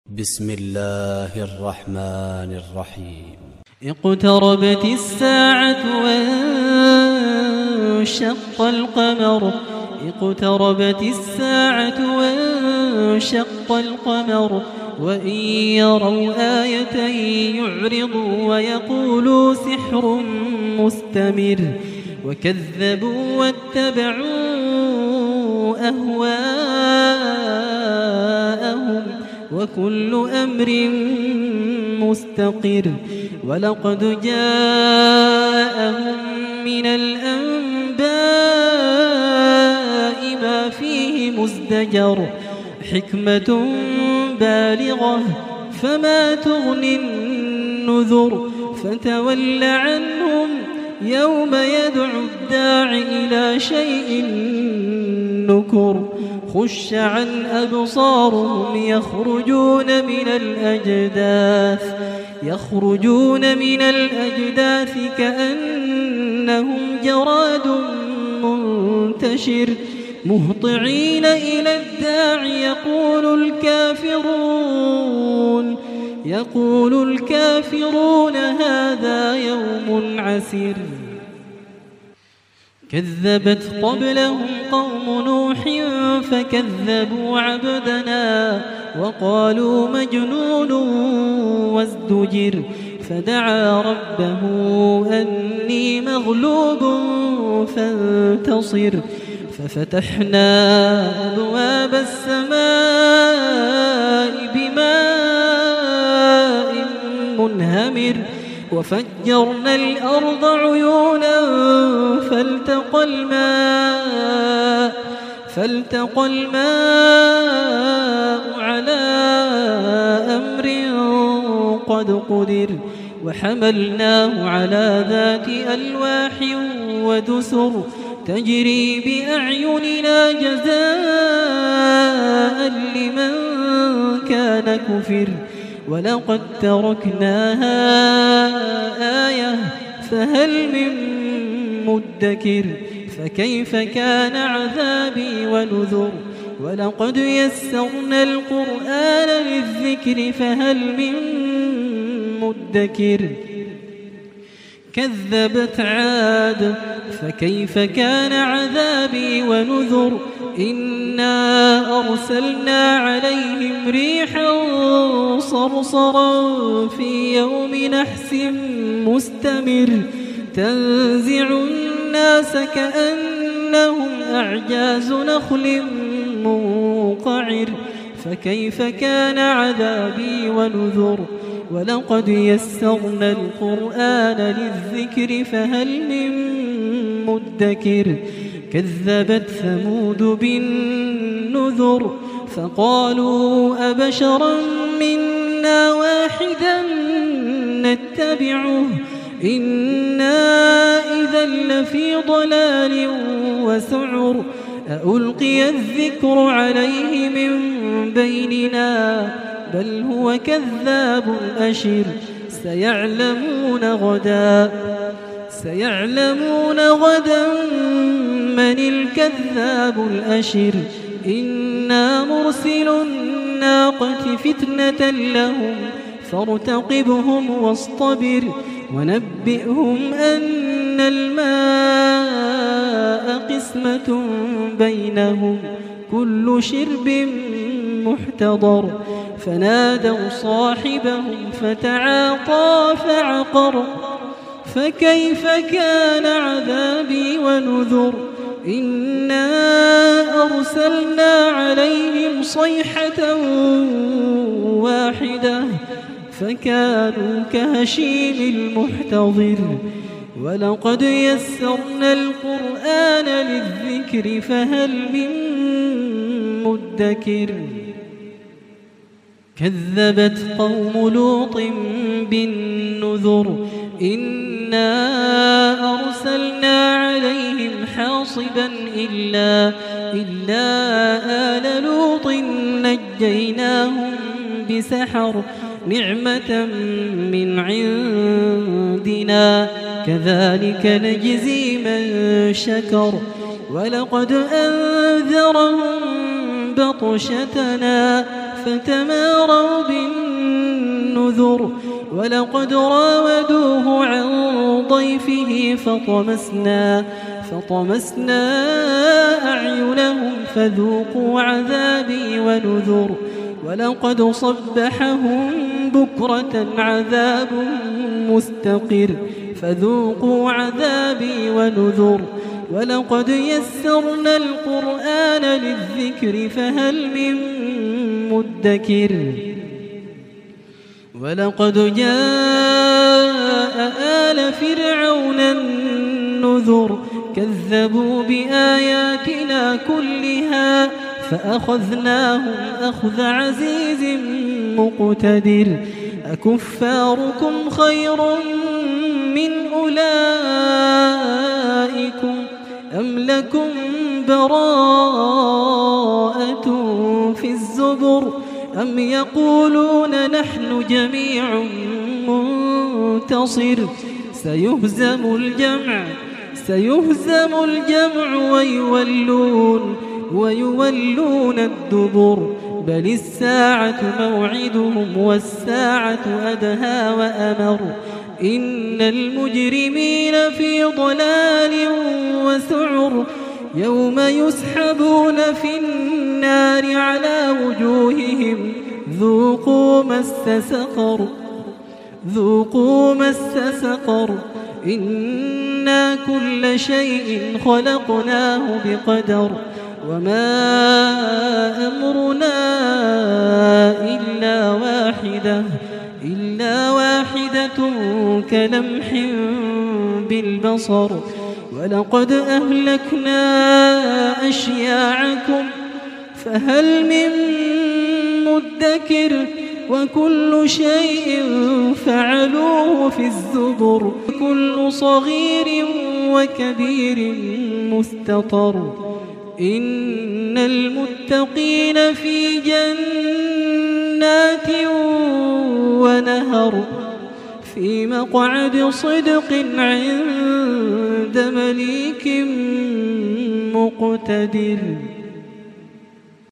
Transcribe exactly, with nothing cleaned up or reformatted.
بسم الله الرحمن الرحيم. اقتربت الساعة وانشق القمر اقتربت الساعة وانشق القمر وإن يروا آية يعرضوا ويقولوا سحر مستمر وكذبوا واتبعوا أهواءهم وكل أمر مستقر ولقد جاءهم من الأنباء ما فيه مزدجر حكمة بالغة فما تغني النذر فتول عنهم يوم يدعو الداع إلى شيء نكر خش عن أبصارهم يخرجون من الأجداث يخرجون من الأجداث كأنهم جراد منتشر مهطعين إلى الداع يقول الكافرون يقول الكافرون هذا يوم عسير كذبت قبلهم قوم نوح فكذبوا عبدنا وقالوا مجنون وازدجر فدعا ربه أني مغلوب فانتصر ففتحنا أبواب السماء بماء منهمر وفجرنا الأرض عيونا فالتقى الماء فالتقى الماء على أمر قد قدر وحملناه على ذات ألواح ودسر تجري بأعيننا جزاء لمن كان كفر ولقد تركناها آية فهل من مدكر فكيف كان عذابي ونذر ولقد يسرنا القرآن للذكر فهل من مدكر كذبت عاد فكيف كان عذابي ونذر إنا أرسلنا عليهم ريحا صرصرا في يوم نحس مستمر تنزع الناس كأنهم أعجاز نخل منقعر فكيف كان عذابي ونذر ولقد يسرنا القرآن للذكر فهل من مدكر كذبت ثمود بالنذر فقالوا أبشرا منا واحدا نتبعه إنا إذا لفي ضلال وسعر ألقي الذكر عليه من بيننا بل هو كذاب أشر سيعلمون غدا سيعلمون غدا من الكذاب الأشر إنا مرسل الناقة فتنة لهم فارتقبهم واصطبر ونبئهم أن الماء قسمة بينهم كل شرب محتضر فنادوا صاحبهم فتعاطى فعقر فكيف كان عذابي ونذر إنا أرسلنا عليهم صيحة واحدة فكانوا كهشيم المحتضر ولقد يسرنا القرآن للذكر فهل من مدكر كذبت قوم لوط بالنذر إنا أرسلنا عليهم حاصبا إلا, إلا آل لوط نجيناهم بسحر نعمة من عندنا كذلك نجزي من شكر ولقد أنذرهم بطشتنا فتماروا بالنذر بالنذر ولقد راودوه عن ضيفه فطمسنا فطمسنا أعينهم فذوقوا عذابي ونذر ولقد صبحهم بكرة عذاب مستقر فذوقوا عذابي ونذر ولقد يسرنا القرآن للذكر فهل من مدكر ولقد جاء آل فرعون النذر كذبوا بآياتنا كلها فأخذناهم أخذ عزيز مقتدر أكفاركم خير من أولئكم أم لكم براءة في الزبر أم يقولون نحن جميع منتصر سيهزم الجمع سيهزم الجمع ويولون ويولون الدبر بل الساعة موعدهم والساعة أدهى وأمر إن المجرمين في ضلال وسعر يوم يسحبون في النار على وجوههم ذوقوا مس سقر ذوقوا مس سقر إنا كل شيء خلقناه بقدر وما أمرنا إلا واحدة إلا واحدة كلمح بالبصر ولقد أهلكنا أشياعكم فهل من مدكر وكل شيء فعلوه في الزبر كل صغير وكبير مستطر إن المتقين في جنات ونهر في مقعد صدق عند مليك مقتدر.